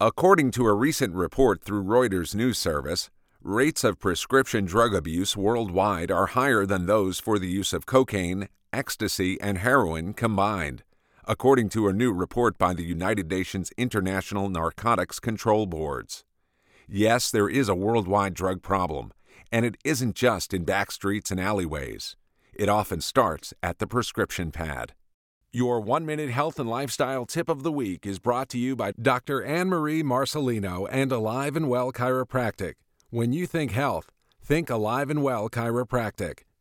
According to a recent report through Reuters News Service, rates of prescription drug abuse worldwide are higher than those for the use of cocaine, ecstasy, and heroin combined, according to a new report by the United Nations International Narcotics Control Boards. Yes, there is a worldwide drug problem, and it isn't just in backstreets and alleyways. It often starts at the prescription pad. Your 1-minute health and lifestyle tip of the week is brought to you by Dr. Anne-Marie Marcelino and Alive and Well Chiropractic. When you think health, think Alive and Well Chiropractic.